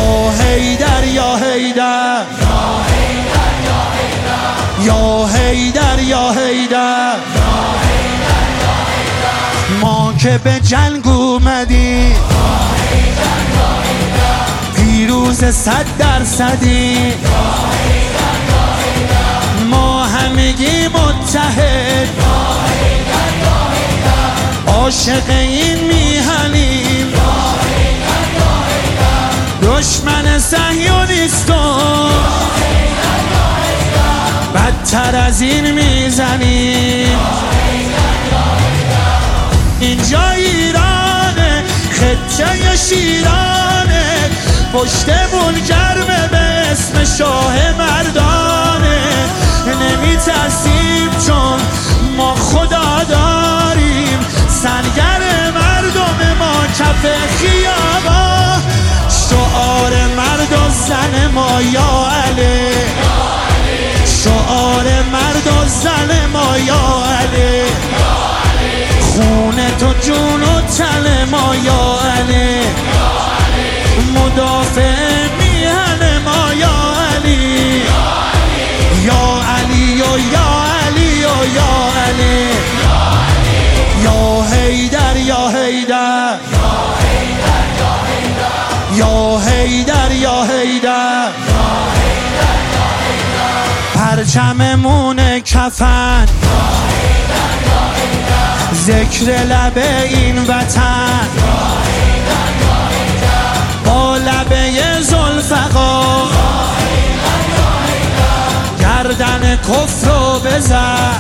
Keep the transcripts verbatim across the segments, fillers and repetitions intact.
یا حیدر یا حیدر یا حیدر یا حیدر ما که به جنگ اومدیم پیروز صد درصدی ما همگی متحد عاشق این میهنیم دشمن صهیونیستان بدتر از این میزنیم اینجا ایرانه خطه شیرانه پشتمون گرمه به اسم شاه مردانه نمیترسیم چون ما خدا داریم سرگر مردم ما کف خیابان شعار مرد و زن ما یا علی شعار مرد و زن ما یا علی خون تو جون و تن ما یا علی مدافع میهن ما یا علی یا علی و یا علی و یا علی یا حیدر یا حیدر یا حیدر یا حیدر پرچممون کفن ذکر لب این وطن با لبه ذوالفقار گردن کفر رو بزن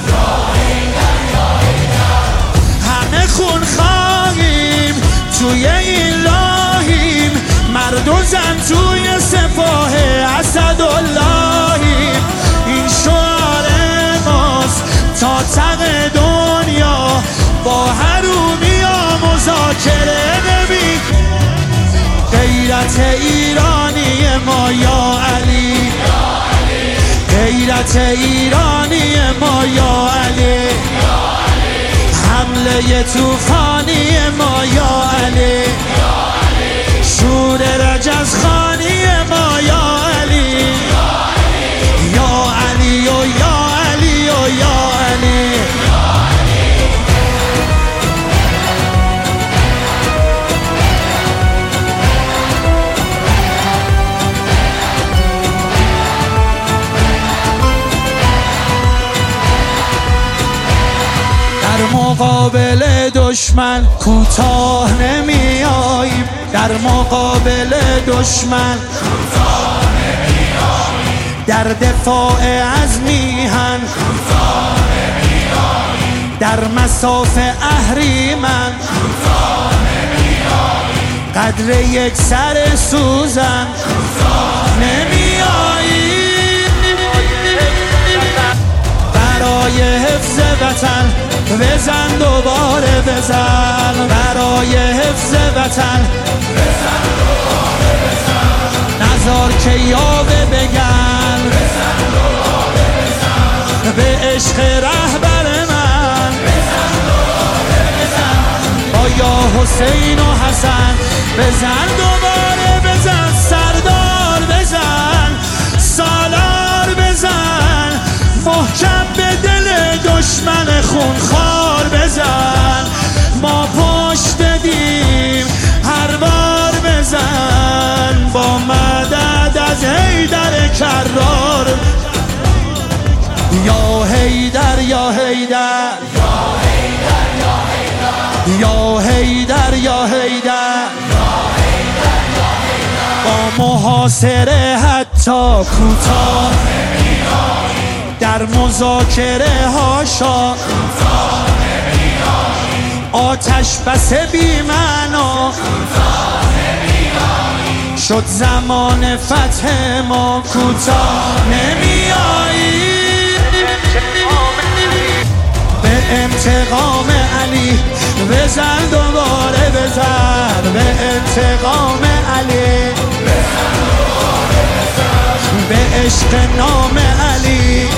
همه خون خواهیم توی این لاهیم مرد و زن توی سپاه اسداللهیم این شعار ماست تا ته دنیا با حرومی ها مذاکره نمی غیرت ایرانی ما یا علی غیرت ایرانی ما یا علی حمله طوفانی ما یا علی شور رجزخانی ما یا علی یا علی و یا علی و یا علی در مقابل دشمن کوتاه نمیاییم در مقابل دشمن کوتاه نمیاییم در دفاع از میهن کوتاه نمیاییم در مساف اهریمن کوتاه نمیاییم قدر یک سر سوزن کوتاه نمیاییم برای حفظ وطن بزن دوباره بزن برای حفظ وطن بزن دوباره بزن نزار که یاوه بگن بزن دوباره بزن به عشق رهبر من بزن دوباره بزن با یا حسین و حسن بزن دوباره بزن سردار بزن سالار بزن محکم به دل دشمن خونخوار بزن ما پشت دیم هر بار بزن با مدد از حیدر کرار یا حیدر یا حیدر یا حیدر یا حیدر با محاصره حتی کوتاه در مذاکره هاشا آتش بس بی معنا شد زمان فتح ما کوتاه نمیایی به انتقام علی بزن دوباره بزن به انتقام علی به عشق نام علی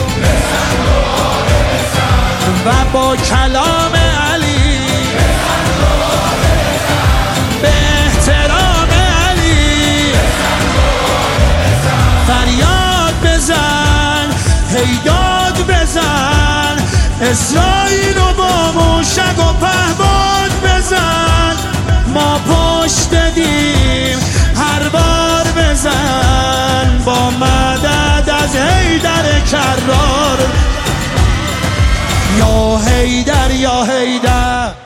و با کلام علی به احترام علی اسرائیل و با موشک و پهباد بزن، ما پشت دیم هر بار بزن، با مدد از حیدر کرار. یا حیدر یا حیدر